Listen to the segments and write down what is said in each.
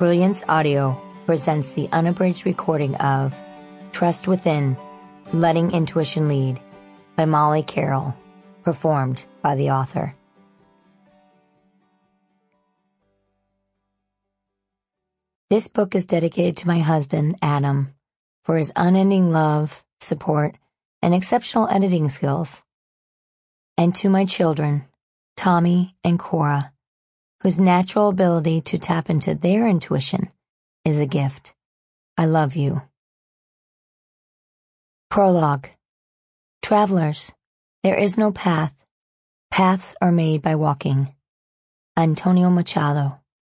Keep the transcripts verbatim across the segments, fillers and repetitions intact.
Brilliance Audio presents the unabridged recording of Trust Within, Letting Intuition Lead by Molly Carroll, performed by the author. This book is dedicated to my husband, Adam, for his unending love, support, and exceptional editing skills, and to my children, Tommy and Cora, whose natural ability to tap into their intuition is a gift. I love you. Prologue. Travelers, there is no path. Paths are made by walking. Antonio Machado.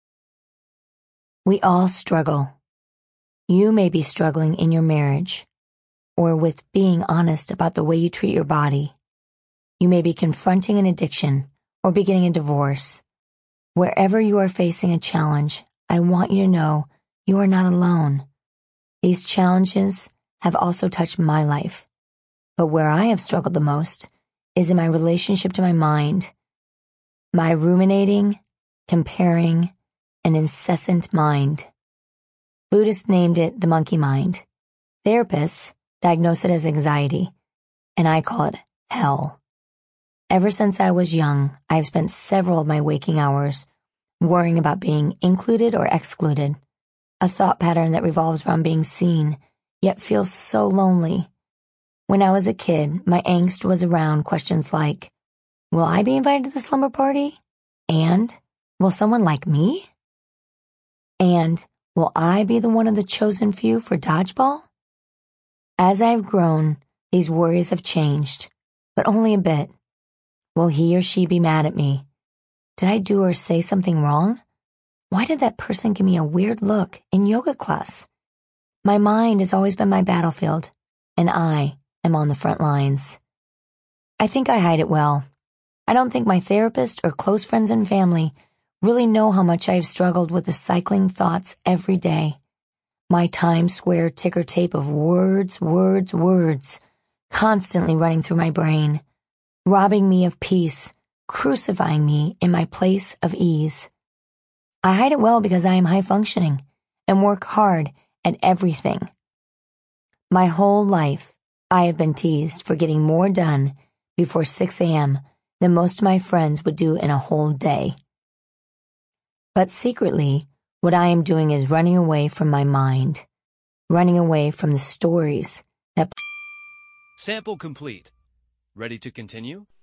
We all struggle. You may be struggling in your marriage, or with being honest about the way you treat your body. You may be confronting an addiction or beginning a divorce. Wherever you are facing a challenge, I want you to know you are not alone. These challenges have also touched my life, but where I have struggled the most is in my relationship to my mind, my ruminating, comparing, and incessant mind. Buddhists named it the monkey mind. Therapists diagnose it as anxiety, and I call it hell. Ever since I was young, I have spent several of my waking hours worrying about being included or excluded, a thought pattern that revolves around being seen, yet feels so lonely. When I was a kid, my angst was around questions like, will I be invited to the slumber party? And, will someone like me? And, will I be the one of the chosen few for dodgeball? As I have grown, these worries have changed, but only a bit. Will he or she be mad at me? Did I do or say something wrong? Why did that person give me a weird look in yoga class? My mind has always been my battlefield, and I am on the front lines. I think I hide it well. I don't think my therapist or close friends and family really know how much I have struggled with the cycling thoughts every day. My Times Square ticker tape of words, words, words, constantly running through my brain, robbing me of peace, crucifying me in my place of ease. I hide it well because I am high functioning and work hard at everything. My whole life, I have been teased for getting more done before six a.m. than most of my friends would do in a whole day. But secretly, what I am doing is running away from my mind, running away from the stories that... Sample complete. Ready to continue?